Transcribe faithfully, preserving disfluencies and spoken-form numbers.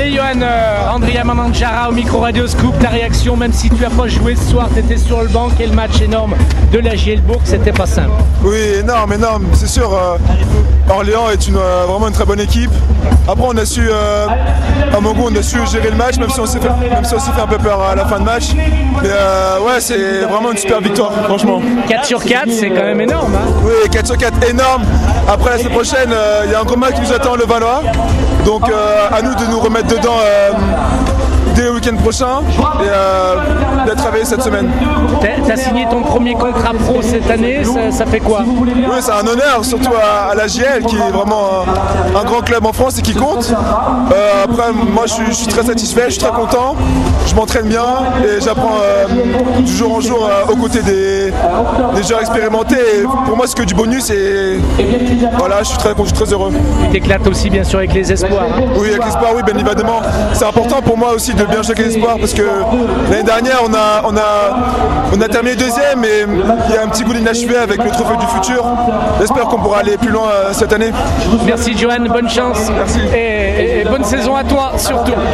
Allez Johan, euh, Andrea Mananjara au micro Radio Scoop, ta réaction, même si tu n'as pas joué ce soir, tu étais sur le banc, quel match énorme de la J L Bourg, c'était pas simple. Oui, énorme, énorme, c'est sûr. Euh, Orléans est une, euh, vraiment une très bonne équipe. Après on a su, euh, à mon goût, on a su gérer le match, même si on s'est fait, même si on s'est fait un peu peur à la fin de match. Mais euh, ouais, c'est vraiment une super victoire, franchement. quatre sur quatre, c'est quand même énorme. Hein. Oui, quatre sur quatre, énorme. Après la semaine prochaine, il euh, y a un gros match qui nous attend, le Valois. Donc euh, à nous de nous remettre dedans euh, dès le week-end prochain et euh, de travailler cette semaine. Tu as signé ton premier contrat pro cette année, ça, ça fait quoi? Oui, c'est un honneur, surtout à, à la J L qui est vraiment un, un grand club en France et qui compte. Euh, après, moi je suis, je suis très satisfait, je suis très content, je m'entraîne bien et j'apprends euh, du jour en jour euh, aux côtés des, des joueurs expérimentés. Et pour moi, c'est que du bonus et voilà, je suis très, je suis très heureux. Tu t'éclates aussi bien sûr avec les espoirs. Hein. Oui, avec les espoirs, oui, bien évidemment. C'est important pour moi aussi de bien jouer avec les espoirs parce que l'année dernière, on a, on a, on a terminé deuxième et il y a un petit goût d'inachevé avec le trophée du futur. J'espère qu'on pourra aller plus loin euh, cette année. Merci Johan, bonne chance. Merci. Et, et bonne saison à toi surtout.